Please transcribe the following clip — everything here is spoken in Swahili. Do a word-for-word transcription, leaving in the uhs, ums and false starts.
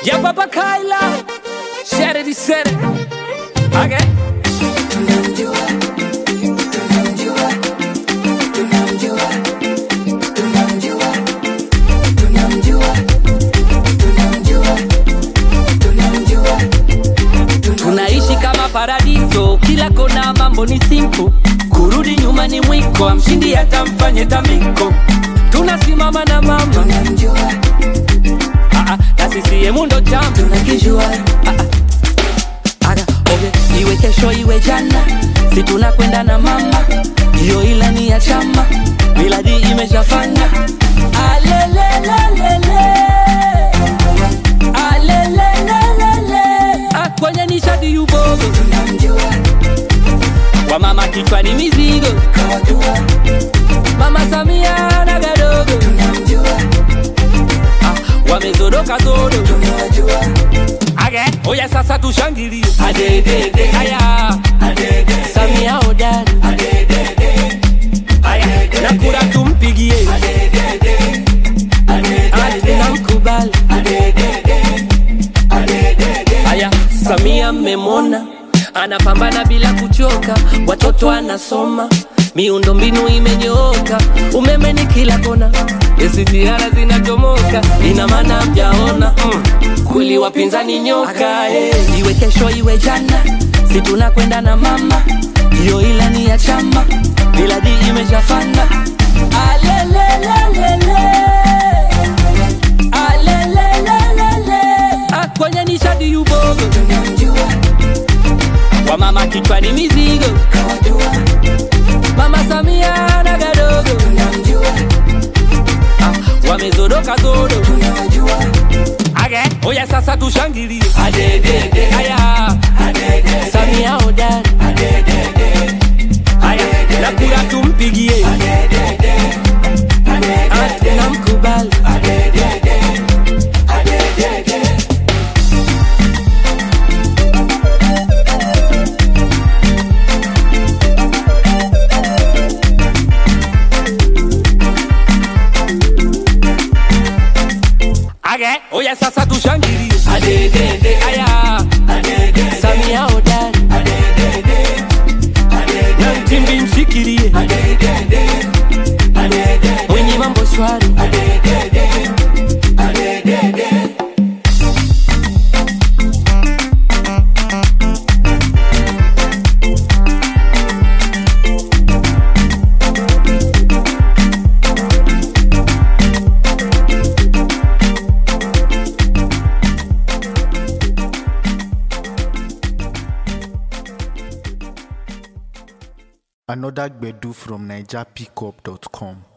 Ya Papa Kyla, share it, share it. Okay. Tunamjua, tunamjua, tunamjua, tunamjua, tunamjua, tunamjua, tunamjua. Tunaishi kama paradiso, kila kona mambo ni simple. Kurudi nyuma ni mwiko, amshindi hata mfanye tambiko. Tunasimama na mama, Tunamjua, ah ah, na sisi yemundo chama. tunakijua, Ah ah, aga, okay. Iwe kesho iwe jana, si tunakwenda na mama. Hiyo ilani ya chama, miladi imeshafanya. Alelelelele, alelelelele. Ah, kwenye nishati yubogo, tunamjua, kwa mama kichwa ni mizigo. kawajua, Mama Samia na gadogo, tunamjua, ah, wamezoroka zoro. tunawajua, Age, oya sasa tushangilie. Adedede, aya, adede, Samia hodari. adede, Aya, na kura tumpigie. adede, adede, Atina mkubali. adede, adede. Aya, Samia mmemona, anapambana bila kuchoka, watoto anasoma, miundo mbinu imenyooka, umeme ni kila kona, S G R zinachomoka, ina maana mjaona mm. Kweli wapinzani nyoka eh. Iwe kesho iwe jana, si tunakwenda na mama, hiyo ilani ya chama, miladi imeshafanya. Alelelelele, alelelelele. Ah, kwenye nishati yubogo, Tunamjua, kwa mama kichwa ni mizigo. kawajua, Mama Samia na gadogo, tunamjua, ah, wamezoroka zoro. tunawajua, Age, oya sasa tushangilie. Adedede, aya, adede, Samia hodari. adede, Aya, na kura tumpigie. adede, adede, Atina mkubali. adede, adede. Age, oya sasa tushangilie. Adedede, aya, Adede, Samia hodari. adede, adede, Na mtimbi mshikilie. adede, adede, Mwenye mambo shwari. adede, adede. Another Gbedu from Niger Pickup dot com.